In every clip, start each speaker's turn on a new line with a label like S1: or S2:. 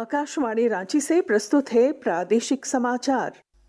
S1: आकाशवाणी रांची से प्रस्तुत है प्रादेशिक समाचार।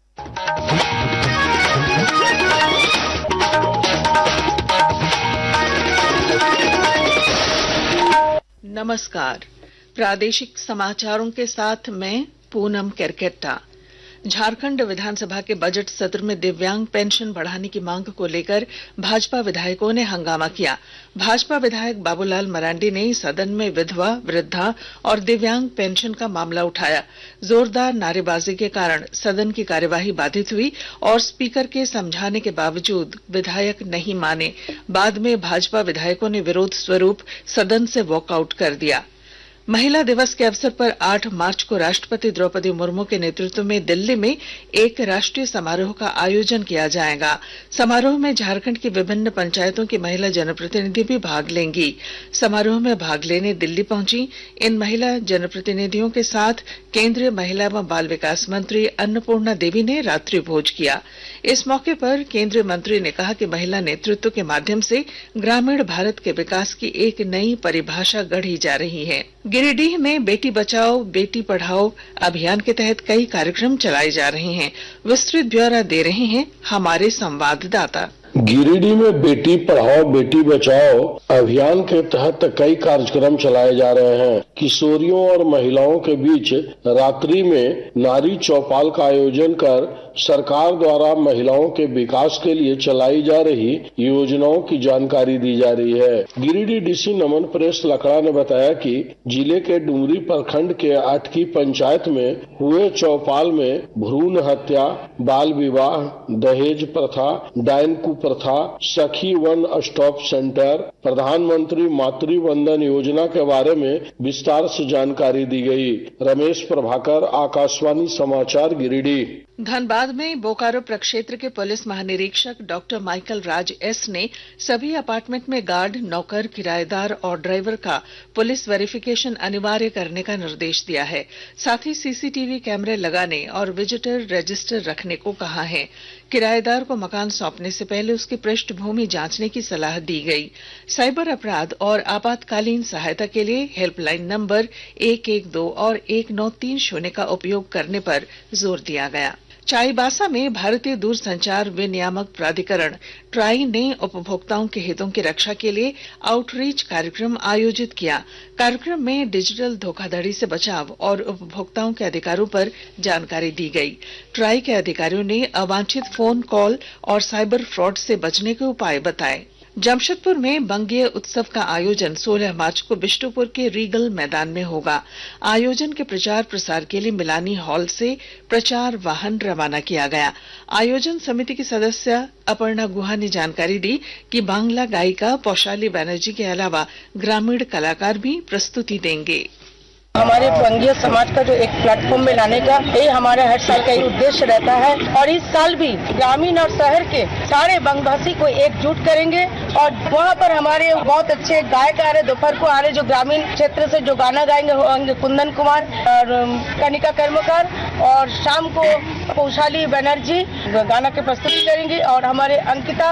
S1: नमस्कार, प्रादेशिक समाचारों के साथ मैं पूनम केरकेट्टा। झारखंड विधानसभा के बजट सत्र में दिव्यांग पेंशन बढ़ाने की मांग को लेकर भाजपा विधायकों ने हंगामा किया। भाजपा विधायक बाबूलाल मरांडी ने सदन में विधवा, वृद्धा और दिव्यांग पेंशन का मामला उठाया। जोरदार नारेबाजी के कारण सदन की कार्यवाही बाधित हुई और स्पीकर के समझाने के बावजूद विधायक नहीं माने। बाद में भाजपा विधायकों ने विरोध स्वरूप सदन से वॉकआउट कर दिया। महिला दिवस के अवसर पर 8 मार्च को राष्ट्रपति द्रौपदी मुर्मू के नेतृत्व में दिल्ली में एक राष्ट्रीय समारोह का आयोजन किया जाएगा। समारोह में झारखंड की विभिन्न पंचायतों की महिला जनप्रतिनिधि भी भाग लेंगी। समारोह में भाग लेने दिल्ली पहुंची इन महिला जनप्रतिनिधियों के साथ केंद्रीय महिला व बाल विकास मंत्री अन्नपूर्णा देवी ने रात्रि भोज किया। इस मौके पर केंद्रीय मंत्री ने कहा कि महिला नेतृत्व के माध्यम से ग्रामीण भारत के विकास की एक नई परिभाषा गढ़ी जा रही है। गिरिडीह में बेटी बचाओ बेटी पढ़ाओ अभियान के तहत कई कार्यक्रम चलाए जा रहे हैं। विस्तृत ब्यौरा दे रहे हैं हमारे संवाददाता।
S2: गिरिडीह में बेटी पढ़ाओ बेटी बचाओ अभियान के तहत कई कार्यक्रम चलाए जा रहे हैं। किशोरियों और महिलाओं के बीच रात्रि में नारी चौपाल का आयोजन कर सरकार द्वारा महिलाओं के विकास के लिए चलाई जा रही योजनाओं की जानकारी दी जा रही है। गिरिडीह डीसी नमन प्रेस लकड़ा ने बताया कि जिले के डुमरी प्रखंड के अटकी पंचायत में हुए चौपाल में भ्रूण हत्या, बाल विवाह, दहेज प्रथा, डायन कुप्रथा, सखी वन स्टॉप सेंटर, प्रधानमंत्री मातृ वंदन योजना के बारे में विस्तार से जानकारी दी गई। रमेश प्रभाकर, आकाशवाणी समाचार, गिरिडीह।
S1: धनबाद में बोकारो प्रक्षेत्र के पुलिस महानिरीक्षक डॉक्टर माइकल राज एस ने सभी अपार्टमेंट में गार्ड, नौकर, किराएदार और ड्राइवर का पुलिस वेरिफिकेशन अनिवार्य करने का निर्देश दिया है। साथ ही सीसीटीवी कैमरे लगाने और विजिटर रजिस्टर रखने को कहा है। किराएदार को मकान सौंपने से पहले उसकी पृष्ठभूमि जांचने की सलाह दी गई। साइबर अपराध और आपातकालीन सहायता के लिए हेल्पलाइन नंबर 112 और 1930 का उपयोग करने पर जोर दिया गया। चाईबासा में भारतीय दूरसंचार विनियामक प्राधिकरण ट्राई ने उपभोक्ताओं के हितों की रक्षा के लिए आउटरीच कार्यक्रम आयोजित किया। कार्यक्रम में डिजिटल धोखाधड़ी से बचाव और उपभोक्ताओं के अधिकारों पर जानकारी दी गई। ट्राई के अधिकारियों ने अवांछित फोन कॉल और साइबर फ्रॉड से बचने के उपाय बताए। जमशेदपुर में बंगेय उत्सव का आयोजन 16 मार्च को बिष्टुपुर के रीगल मैदान में होगा। आयोजन के प्रचार प्रसार के लिए मिलानी हॉल से प्रचार वाहन रवाना किया गया। आयोजन समिति की सदस्य अपर्णा गुहा ने जानकारी दी कि बांग्ला गायिका पौशाली बनर्जी के अलावा ग्रामीण कलाकार भी प्रस्तुति देंगे।
S3: हमारे बंगीय समाज का जो एक प्लेटफॉर्म में लाने का ये हमारे हर साल का उद्देश्य रहता है और इस साल भी ग्रामीण और शहर के सारे बंगभाषी को एकजुट करेंगे और वहाँ पर हमारे बहुत अच्छे गायक आ रहे, दोपहर को आ रहे जो ग्रामीण क्षेत्र से जो गाना गाएंगे कुंदन कुमार और कनिका कर्मकार और शाम को पौशाली बनर्जी गाना की प्रस्तुति करेंगी और हमारे अंकिता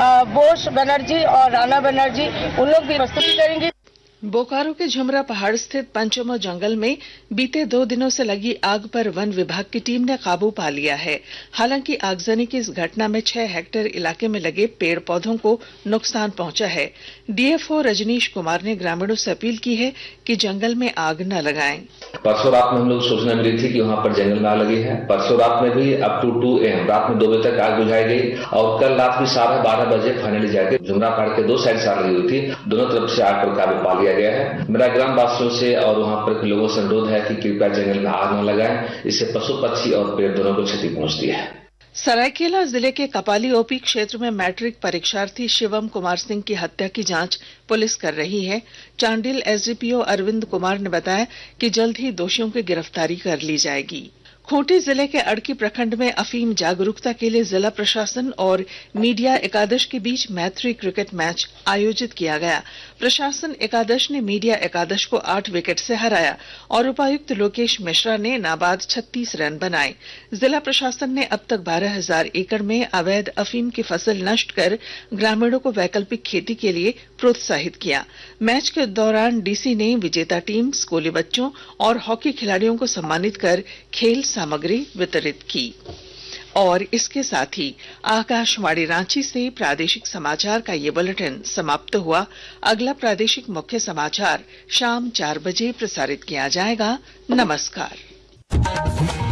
S3: बोस बनर्जी और राना बनर्जी उन लोग भी प्रस्तुति करेंगी।
S1: बोकारो के झुमरा पहाड़ स्थित पंचमो जंगल में बीते 2 दिनों से लगी आग पर वन विभाग की टीम ने काबू पा लिया है। हालांकि आगजनी की इस घटना में 6 हेक्टेयर इलाके में लगे पेड़ पौधों को नुकसान पहुंचा है। डीएफओ रजनीश कुमार ने ग्रामीणों से अपील की है कि जंगल में आग न लगाएं।
S4: परसों रात में हम लोग सूचना मिली थी कि वहाँ पर जंगल में आग लगी है। परसों रात में भी अप टू 2 AM रात में 2 बजे तक आग बुझाई गई और कल रात भी 12:30 बजे फाइनली जाके झुमरा पहाड़ के 2 साइड से आग लगी हुई थी। दोनों तरफ से आग पर काबू पा लिया गया है। मेरा ग्राम वासियों से और वहाँ पर लोगों से अनुरोध है कि कृपया जंगल में आग न लगाएं। इससे पशु पक्षी और पेड़ दोनों को क्षति पहुंचती है।
S1: सरायकेला जिले के कपाली ओपी क्षेत्र में मैट्रिक परीक्षार्थी शिवम कुमार सिंह की हत्या की जांच पुलिस कर रही है। चांडिल एसडीपीओ अरविंद कुमार ने बताया कि जल्द ही दोषियों की गिरफ्तारी कर ली जाएगी। खूंटी जिले के अड़की प्रखंड में अफीम जागरूकता के लिए जिला प्रशासन और मीडिया एकादश के बीच मैत्री क्रिकेट मैच आयोजित किया गया। प्रशासन एकादश ने मीडिया एकादश को 8 विकेट से हराया और उपायुक्त लोकेश मिश्रा ने नाबाद 36 रन बनाए। जिला प्रशासन ने अब तक 12,000 एकड़ में अवैध अफीम की फसल नष्ट कर ग्रामीणों को वैकल्पिक खेती के लिए प्रोत्साहित किया। मैच के दौरान डीसी ने विजेता टीम, स्कूली बच्चों और हॉकी खिलाड़ियों को सम्मानित कर खेल सामग्री वितरित की। और इसके साथ ही आकाशवाणी रांची से प्रादेशिक समाचार का ये बुलेटिन समाप्त हुआ। अगला प्रादेशिक मुख्य समाचार शाम 4 बजे प्रसारित किया जाएगा। नमस्कार।